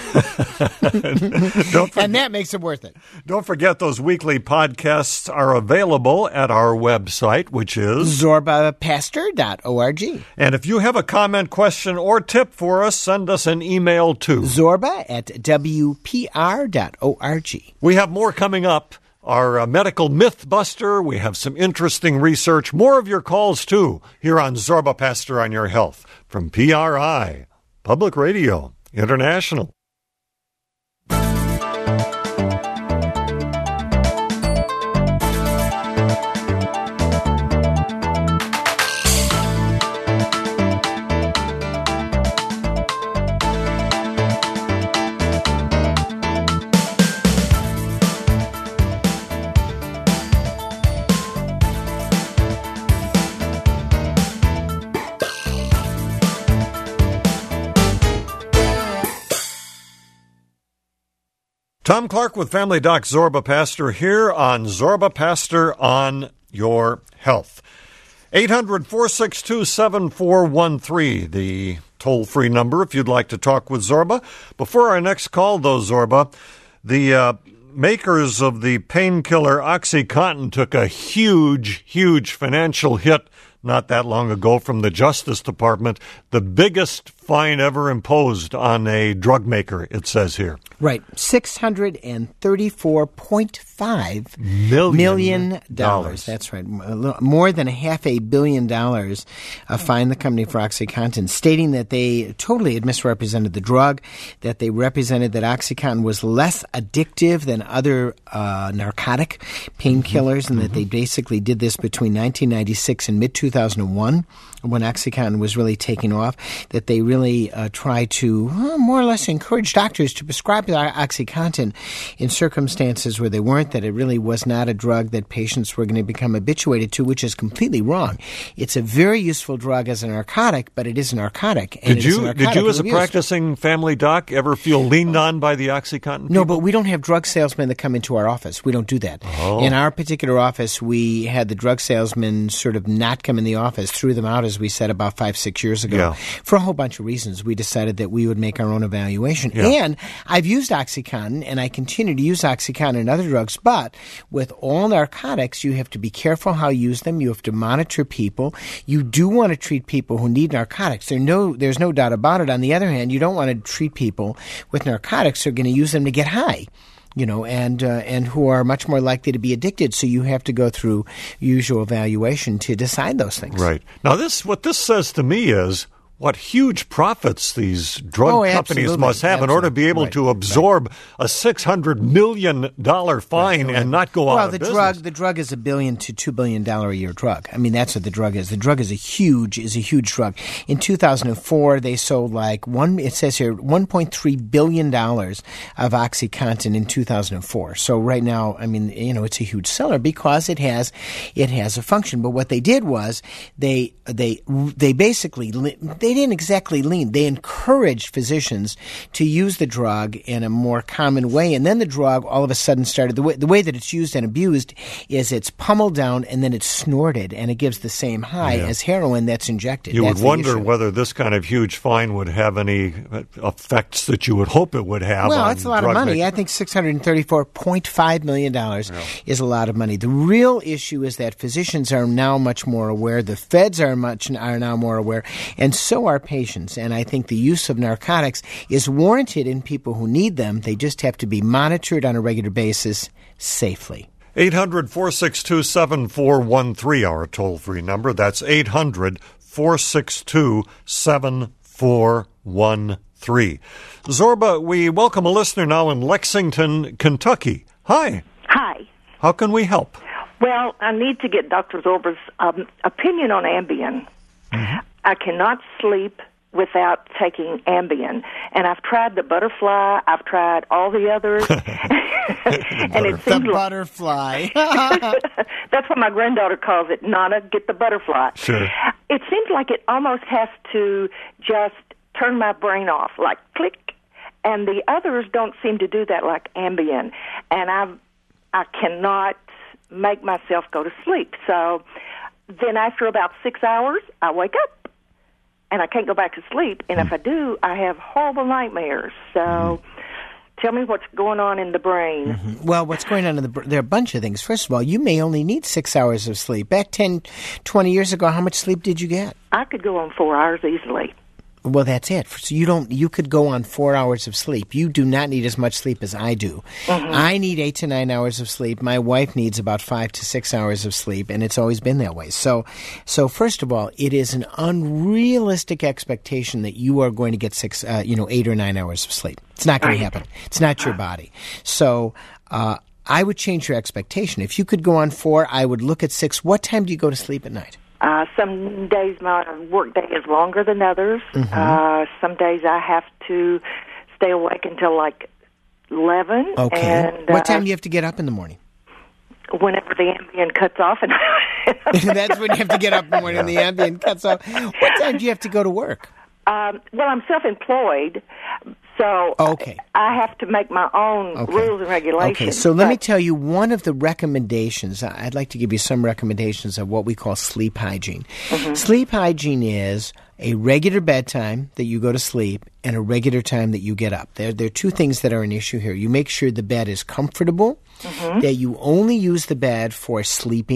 Don't forget, and that makes it worth it. Don't forget those weekly podcasts are available at our website, which is zorba pastor dot org. And if you have a comment, question, or tip for us, send us an email to zorba at w p r dot org. We have more coming up. Our uh, medical myth buster. We have some interesting research. More of your calls, too, here on Zorba Pastor on Your Health from P R I, Public Radio International. Tom Clark with Family Doc Zorba Pastor here on Zorba Pastor on Your Health. eight hundred, four six two, seven four one three, the toll-free number if you'd like to talk with Zorba. Before our next call, though, Zorba, the uh, makers of the painkiller OxyContin took a huge, huge financial hit not that long ago from the Justice Department, the biggest fine ever imposed on a drug maker, it says here. Right. six hundred thirty-four point five Million million dollars. dollars. That's right. A little, more than a half a billion dollars uh, fined the company for OxyContin, stating that they totally had misrepresented the drug, that they represented that OxyContin was less addictive than other uh, narcotic painkillers, mm-hmm. and that mm-hmm. they basically did this between nineteen ninety-six and mid two thousand one, when OxyContin was really taking off, that they really uh, tried to uh, more or less encourage doctors to prescribe OxyContin in circumstances where they weren't, that it really was not a drug that patients were going to become habituated to, which is completely wrong. It's a very useful drug as a narcotic, but it is a narcotic. And did it is you, a narcotic did you as a abuse. practicing family doc, ever feel leaned on by the OxyContin people? No, but we don't have drug salesmen that come into our office. We don't do that. Oh. In our particular office, we had the drug salesmen sort of not come in the office, threw them out, as we said, about five, six years ago. Yeah. For a whole bunch of reasons. We decided that we would make our own evaluation. Yeah. And I've used OxyContin, and I continue to use OxyContin and other drugs, but with all narcotics, you have to be careful how you use them. You have to monitor people. You do want to treat people who need narcotics. There no, there's no doubt about it. On the other hand, you don't want to treat people with narcotics who are going to use them to get high. You know, and uh, and who are much more likely to be addicted. So you have to go through usual evaluation to decide those things. Right. Now, this what this says to me is what huge profits these drug Oh, companies absolutely. must have in order to be able Right. to absorb a six hundred million dollars fine and not go Well, out of the business. drug the drug is a billion to two billion dollar a year drug. I mean, that's what the drug is. The drug is a huge is a huge drug. In two thousand four, they sold like one. It says here one point three billion dollars of OxyContin in two thousand four. So right now, I mean, you know, it's a huge seller because it has it has a function. But what they did was they they they basically they didn't exactly lean. They encouraged physicians to use the drug in a more common way, and then the drug all of a sudden started the way the way that it's used and abused is it's pummeled down and then it's snorted, and it gives the same high Yeah. as heroin that's injected. You That's would the wonder issue. whether this kind of huge fine would have any effects that you would hope it would have. Well, on it's a lot of drug money. making. I think six hundred thirty-four point five million dollars Yeah. is a lot of money. The real issue is that physicians are now much more aware. The feds are much are now more aware, and so are patients. And I think the use of narcotics is warranted in people who need them. They just have to be monitored on a regular basis safely. eight hundred, four six two, seven four one three, our toll-free number. That's eight hundred, four six two, seven four one three. Zorba, we welcome a listener now in Lexington, Kentucky. Hi. Hi. How can we help? Well, I need to get Doctor Zorba's um, opinion on Ambien. Mm-hmm. I cannot sleep without taking Ambien. And I've tried the butterfly. I've tried all the others. and it The seems like, butterfly. that's what my granddaughter calls it, Nana, get the butterfly. Sure. It seems like it almost has to just turn my brain off, like click. And the others don't seem to do that, like Ambien. And I I cannot make myself go to sleep. So then after about six hours, I wake up. And I can't go back to sleep. And if I do, I have horrible nightmares. So mm-hmm. tell me what's going on in the brain. Mm-hmm. Well, what's going on in the brain? There are a bunch of things. First of all, you may only need six hours of sleep. Back ten, twenty years ago, how much sleep did you get? I could go on four hours easily. Well, that's it. So you don't. You could go on four hours of sleep. You do not need as much sleep as I do. Mm-hmm. I need eight to nine hours of sleep. My wife needs about five to six hours of sleep, and it's always been that way. So, so first of all, it is an unrealistic expectation that you are going to get six, uh, you know, eight or nine hours of sleep. It's not going to happen. It's not your body. So. Uh, I would change your expectation. If you could go on four, I would look at six. What time do you go to sleep at night? Uh, some days my work day is longer than others. Mm-hmm. Uh, some days I have to stay awake until like eleven. Okay. And, what time uh, do you have to get up in the morning? Whenever the Ambien cuts off. And That's when you have to get up in the morning and the Ambien cuts off. What time do you have to go to work? Um, well, I'm self-employed, so okay. I have to make my own okay. rules and regulations. Okay, so let but, me tell you one of the recommendations. I'd like to give you some recommendations of what we call sleep hygiene. Mm-hmm. Sleep hygiene is a regular bedtime that you go to sleep and a regular time that you get up. There, there are two things that are an issue here. You make sure the bed is comfortable, mm-hmm. that you only use the bed for sleeping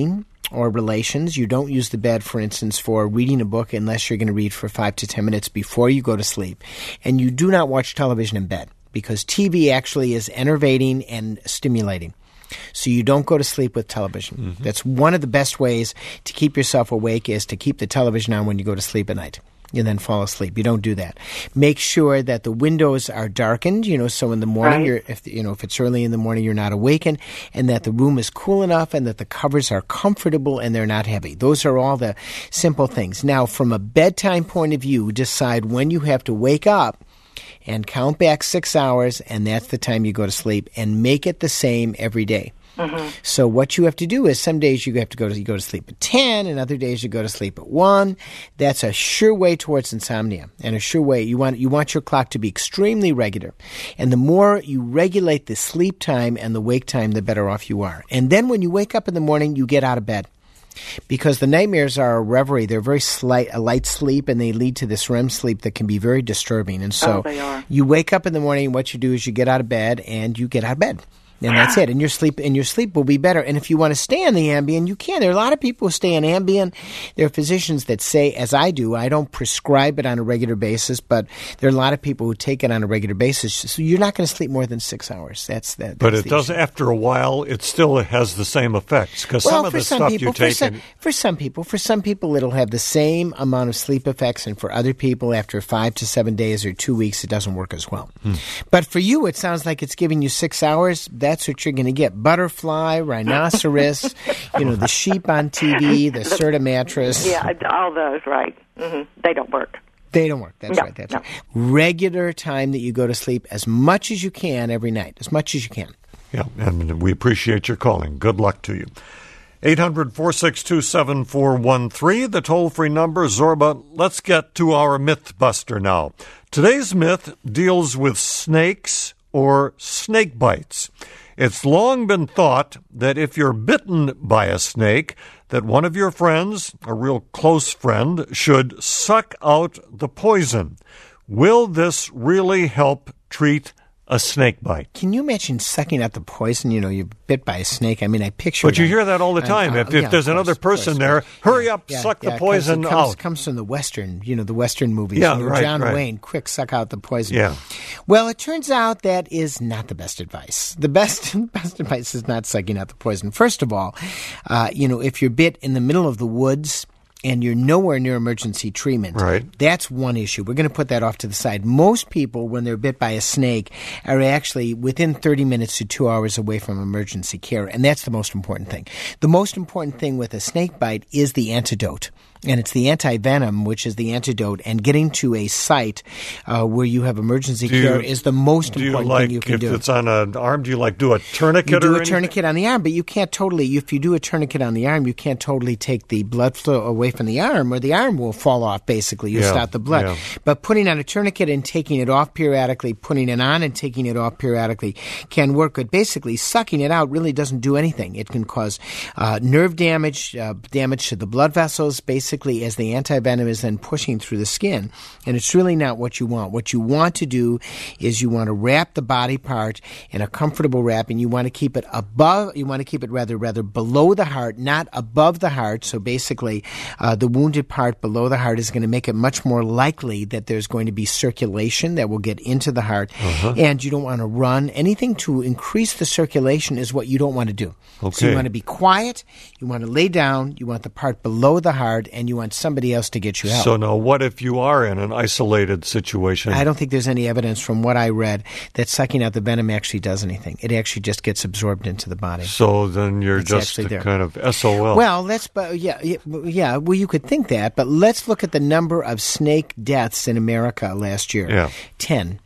or relations. You don't use the bed, for instance, for reading a book unless you're going to read for five to ten minutes before you go to sleep. And you do not watch television in bed because T V actually is enervating and stimulating. So you don't go to sleep with television. Mm-hmm. That's one of the best ways to keep yourself awake is to keep the television on when you go to sleep at night. You then fall asleep. You don't do that. Make sure that the windows are darkened, you know, so in the morning, right. you're, if you know, if it's early in the morning, you're not awakened, and that the room is cool enough and that the covers are comfortable and they're not heavy. Those are all the simple things. Now, from a bedtime point of view, decide when you have to wake up and count back six hours, and that's the time you go to sleep, and make it the same every day. Mm-hmm. So what you have to do is some days you have to go to you go to sleep at ten, and other days you go to sleep at one. That's a sure way towards insomnia, and a sure way you want you want your clock to be extremely regular. And the more you regulate the sleep time and the wake time, the better off you are. And then when you wake up in the morning, you get out of bed. Because the nightmares are a reverie. They're very slight, a light sleep, and they lead to this R E M sleep that can be very disturbing. And so oh, they are. You wake up in the morning, and what you do is you get out of bed, and you get out of bed. And that's it. And your sleep and your sleep will be better. And if you want to stay on the Ambien, you can. There are a lot of people who stay on Ambien. There are physicians that say, as I do, I don't prescribe it on a regular basis, but there are a lot of people who take it on a regular basis. So you're not going to sleep more than six hours. That's that. But it does, issue. After a while, it still has the same effects because well, some of the some stuff people, you take. For some, for some people, for some people, it'll have the same amount of sleep effects, and for other people, after five to seven days or two weeks, it doesn't work as well. Hmm. But for you, it sounds like it's giving you six hours. That's what you're going to get. Butterfly, rhinoceros, you know, the sheep on T V, the Serta mattress. Yeah, all those, right. Mm-hmm. They don't work. They don't work. That's no, right. That's no. right. Regular time that you go to sleep as much as you can every night, as much as you can. Yeah, and we appreciate your calling. Good luck to you. eight hundred, four six two, seven four one three, the toll-free number. Zorba, let's get to our myth buster now. Today's myth deals with snakes or snake bites. It's long been thought that if you're bitten by a snake, that one of your friends, a real close friend, should suck out the poison. Will this really help treat a snake bite? Can you imagine sucking out the poison? You know, you're bit by a snake. I mean, I picture But you on, hear that all the time. On, uh, if if yeah, there's course, another person course, there, course. hurry yeah, up, yeah, suck yeah, the poison it comes, out. It comes from the Western, you know, the Western movies. Yeah, you know, right, John right. Wayne, quick, suck out the poison. Yeah. Well, it turns out that is not the best advice. The best, best advice is not sucking out the poison. First of all, uh, you know, if you're bit in the middle of the woods, and you're nowhere near emergency treatment, right. That's one issue. We're going to put that off to the side. Most people, when they're bit by a snake, are actually within thirty minutes to two hours away from emergency care, and that's the most important thing. The most important thing with a snake bite is the antidote. And it's the anti-venom, which is the antidote, and getting to a site uh, where you have emergency do care you, is the most do important you like, thing you can if do. If it's on an arm, do you like do a tourniquet you do or a anything? tourniquet on the arm, but you can't totally, if you do a tourniquet on the arm, you can't totally take the blood flow away from the arm, or the arm will fall off, basically. You'll yeah, stop the blood. Yeah. But putting on a tourniquet and taking it off periodically, putting it on and taking it off periodically can work, but basically sucking it out really doesn't do anything. It can cause uh, nerve damage, uh, damage to the blood vessels, basically, as the anti-venom is then pushing through the skin, and it's really not what you want. What you want to do is you want to wrap the body part in a comfortable wrap, and you want to keep it above, you want to keep it rather, rather below the heart, not above the heart. So basically, uh, the wounded part below the heart is going to make it much more likely that there's going to be circulation that will get into the heart, uh-huh. and you don't want to run. Anything to increase the circulation is what you don't want to do. Okay. So you want to be quiet, you want to lay down, you want the part below the heart, and you want somebody else to get you help. So now what if you are in an isolated situation? I don't think there's any evidence from what I read that sucking out the venom actually does anything. It actually just gets absorbed into the body. So then you're it's just a kind of S O L. Well, let's, yeah, yeah, well, you could think that, but let's look at the number of snake deaths in America last year. Yeah. Ten.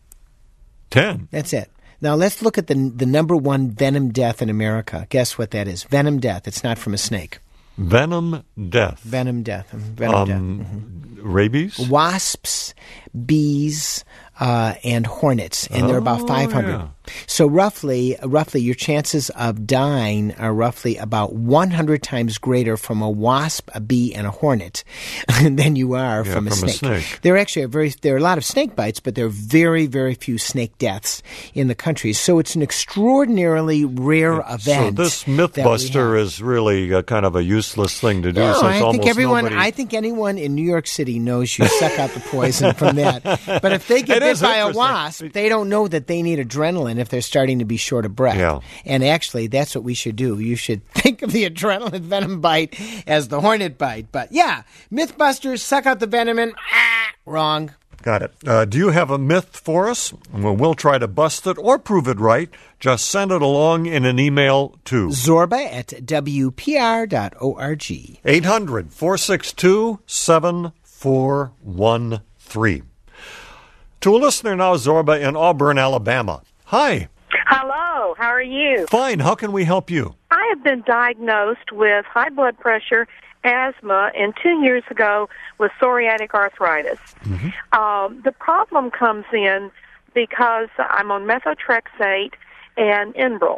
Ten? That's it. Now let's look at the the number one venom death in America. Guess what that is? Venom death. It's not from a snake. Venom death. Venom death. Venom um, death. Mm-hmm. Rabies? Wasps, bees, uh, and hornets, and there are about oh, five hundred. Yeah. So roughly, roughly, your chances of dying are roughly about one hundred times greater from a wasp, a bee, and a hornet than you are yeah, from, a, from snake. a snake. There are actually a very there are a lot of snake bites, but there are very, very few snake deaths in the country. So it's an extraordinarily rare So event. this MythBuster is really a kind of a useless thing to do. No, since I almost think everyone. nobody... I think anyone in New York City knows you suck out the poison from that. But if they get It bit is by a interesting. wasp, they don't know that they need adrenaline if they're starting to be short of breath. Yeah. And actually, that's what we should do. You should think of the adrenaline venom bite as the hornet bite. But yeah, MythBusters, suck out the venom and ah, wrong. Got it. Uh, do you have a myth for us? Well, we'll try to bust it or prove it right. Just send it along in an email to Zorba at W P R dot org. eight hundred, four six two, seven four one three. To a listener now, Zorba in Auburn, Alabama. Hi. Hello, how are you? Fine. How can we help you? I have been diagnosed with high blood pressure, asthma, and two years ago with psoriatic arthritis. Mm-hmm. Um, the problem comes in because I'm on methotrexate and Enbrel.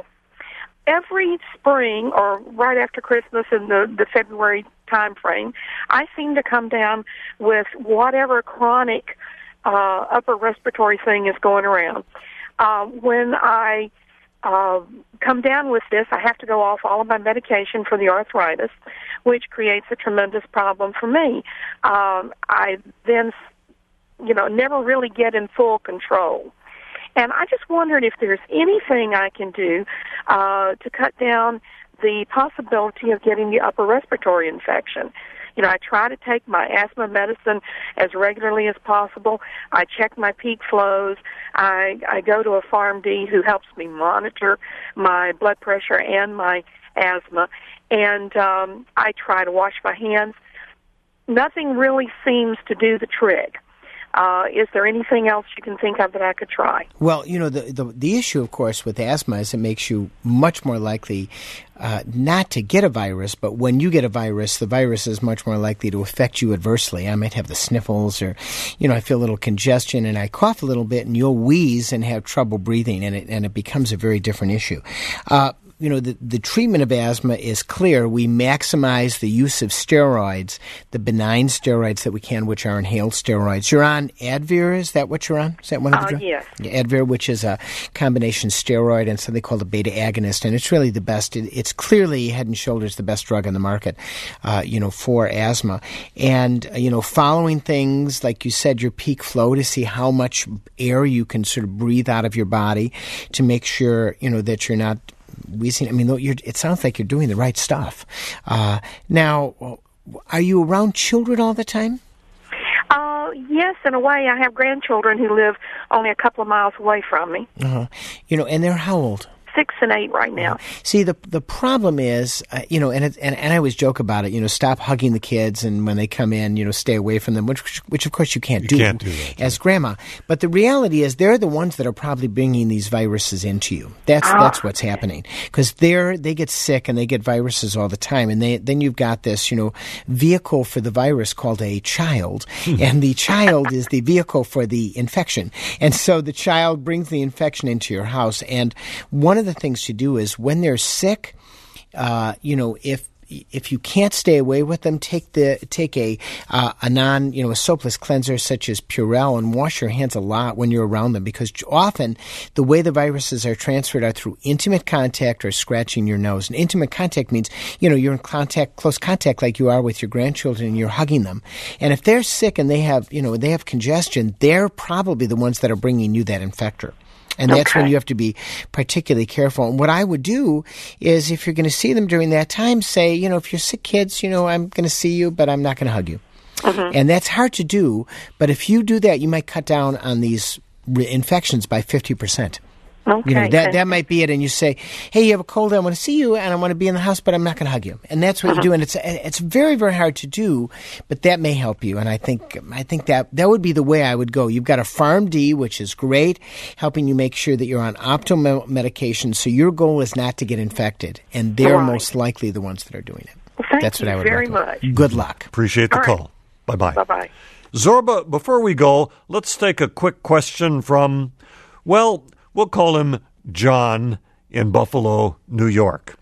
Every spring or right after Christmas in the, the February time frame, I seem to come down with whatever chronic uh, upper respiratory thing is going around. Uh, when I uh, come down with this, I have to go off all of my medication for the arthritis, which creates a tremendous problem for me. Um, I then, you know, never really get in full control. And I just wondered if there's anything I can do uh, to cut down the possibility of getting the upper respiratory infection. You know, I try to take my asthma medicine as regularly as possible. I check my peak flows. I, I go to a PharmD who helps me monitor my blood pressure and my asthma. And um, I try to wash my hands. Nothing really seems to do the trick. Uh, is there anything else you can think of that I could try? Well, you know, the, the the issue, of course, with asthma is it makes you much more likely uh, not to get a virus, but when you get a virus, the virus is much more likely to affect you adversely. I might have the sniffles or, you know, I feel a little congestion and I cough a little bit and you'll wheeze and have trouble breathing, and it, and it becomes a very different issue. Uh, you know, the, the treatment of asthma is clear. We maximize the use of steroids, the benign steroids that we can, which are inhaled steroids. You're on Advair, is that what you're on? Is that one of the uh, drugs? Yes. Advair, which is a combination steroid and something called a beta agonist, and it's really the best. It, it's clearly head and shoulders the best drug on the market, uh, you know, for asthma. And, uh, you know, following things, like you said, your peak flow to see how much air you can sort of breathe out of your body to make sure, you know, that you're not wheezing. I mean, you're, it sounds like you're doing the right stuff. Uh, now, are you around children all the time? Uh, yes, in a way. I have grandchildren who live only a couple of miles away from me. Uh-huh. You know, and they're how old? Six and eight right now. See, the the problem is, uh, you know, and, it, and and I always joke about it. You know, stop hugging the kids, and when they come in, you know, stay away from them. Which, which of course, you can't You do, can't do that, as grandma. But the reality is, they're the ones that are probably bringing these viruses into you. That's Ah. that's what's happening, because they're they get sick and they get viruses all the time, and they then you've got this, you know, vehicle for the virus called a child, and the child is the vehicle for the infection, and so the child brings the infection into your house. And one of the things to do is, when they're sick, uh, you know, if if you can't stay away with them, take the take a uh, a non you know a soapless cleanser such as Purell, and wash your hands a lot when you're around them, because often the way the viruses are transferred are through intimate contact or scratching your nose. And intimate contact means, you know, you're in contact, close contact, like you are with your grandchildren, and you're hugging them. And if they're sick and they have you know they have congestion, they're probably the ones that are bringing you that infector. And that's Okay. when you have to be particularly careful. And what I would do is, if you're going to see them during that time, say, you know, if you're sick kids, you know, I'm going to see you, but I'm not going to hug you. Mm-hmm. And that's hard to do. But if you do that, you might cut down on these re- infections by fifty percent. Okay. You know, that that might be it. And you say, hey, you have a cold, I want to see you, and I want to be in the house, but I'm not going to hug you. And that's what Uh-huh. you do. And it's it's very, very hard to do, but that may help you. And I think I think that that would be the way I would go. You've got a PharmD, which is great, helping you make sure that you're on optimal medication, so your goal is not to get infected. And they're Right. most likely the ones that are doing it. Well, thank That's what you I would very recommend. much. Good luck. Appreciate the All right. call. Bye-bye. Bye-bye. Zorba, before we go, let's take a quick question from, well, we'll call him John in Buffalo, New York.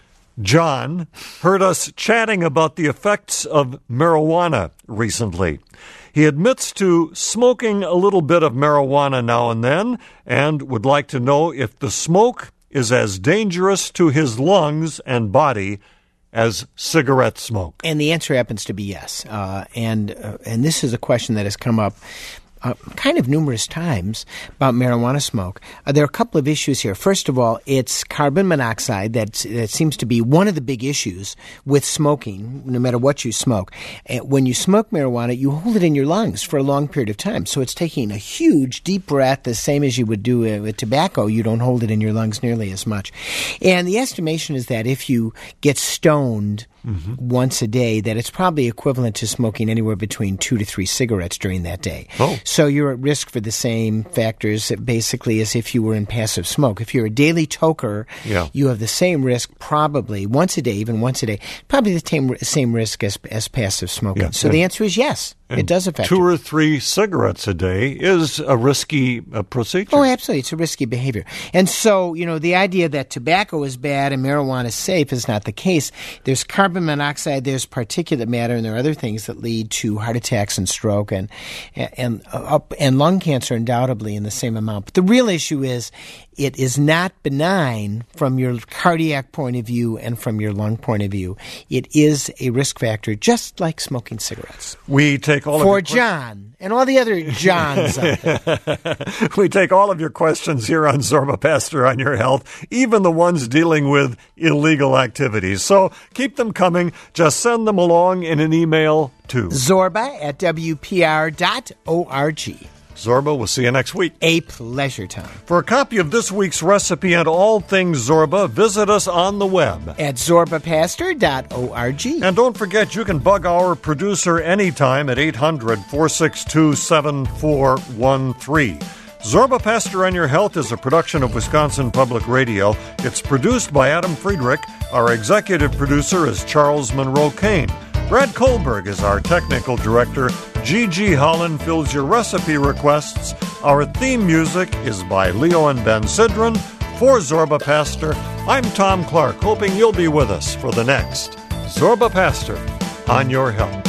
John heard us chatting about the effects of marijuana recently. He admits to smoking a little bit of marijuana now and then and would like to know if the smoke is as dangerous to his lungs and body as cigarette smoke. And the answer happens to be yes. Uh, and uh, and this is a question that has come up Uh, kind of numerous times about marijuana smoke. Uh, there are a couple of issues here. First of all, it's carbon monoxide that's, that seems to be one of the big issues with smoking, no matter what you smoke. And when you smoke marijuana, you hold it in your lungs for a long period of time. So it's taking a huge, deep breath, the same as you would do uh, with tobacco. You don't hold it in your lungs nearly as much. And the estimation is that if you get stoned Mm-hmm. once a day, that it's probably equivalent to smoking anywhere between two to three cigarettes during that day. Oh. So you're at risk for the same factors basically as if you were in passive smoke. If you're a daily toker, yeah. you have the same risk probably once a day, even once a day, probably the same, same risk as, as passive smoking. Yeah. So and, the answer is yes, it does affect two you. or three cigarettes a day is a risky uh, procedure. Oh, absolutely. It's a risky behavior. And so, you know, the idea that tobacco is bad and marijuana is safe is not the case. There's carbon monoxide, there's particulate matter, and there are other things that lead to heart attacks and stroke and and uh, up and lung cancer undoubtedly in the same amount. But the real issue is it is not benign from your cardiac point of view and from your lung point of view. It is a risk factor, just like smoking cigarettes. We take all For of your John and all the other Johns out there. We take all of your questions here on Zorba Pastor on Your Health, even the ones dealing with illegal activities. So keep them coming. Just send them along in an email to Zorba at W P R dot org. Zorba, we'll see you next week. A pleasure, Tom. For a copy of this week's recipe and all things Zorba, visit us on the web at zorba pastor dot org. And don't forget, you can bug our producer anytime at eight hundred, four six two, seven four one three. Zorba Pastor on Your Health is a production of Wisconsin Public Radio. It's produced by Adam Friedrich. Our executive producer is Charles Monroe Kane. Brad Kohlberg is our technical director. Gigi Holland fills your recipe requests. Our theme music is by Leo and Ben Sidran. For Zorba Pastor, I'm Tom Clark, hoping you'll be with us for the next Zorba Pastor on Your Health.